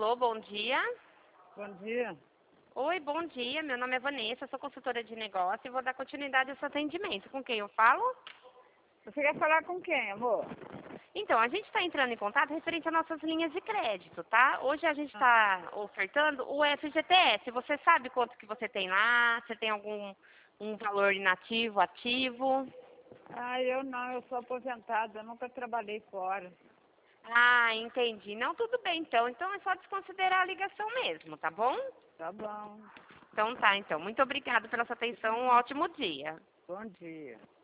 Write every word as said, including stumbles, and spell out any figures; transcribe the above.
Alô, bom dia. Bom dia. Oi, bom dia. Meu nome é Vanessa, sou consultora de negócio e vou dar continuidade ao seu atendimento. Com quem eu falo? Você quer falar com quem, amor? Então, a gente está entrando em contato referente às nossas linhas de crédito, tá? Hoje a gente Ah, está ofertando o F G T S. Você sabe quanto que você tem lá? Você tem algum um valor inativo, ativo? ah, eu não, eu sou aposentada, eu nunca trabalhei fora. Ah, entendi. Não, tudo bem então. Então é só desconsiderar a ligação mesmo, tá bom? Tá bom. Então tá, então. Muito obrigada pela sua atenção. Um ótimo dia. Bom dia.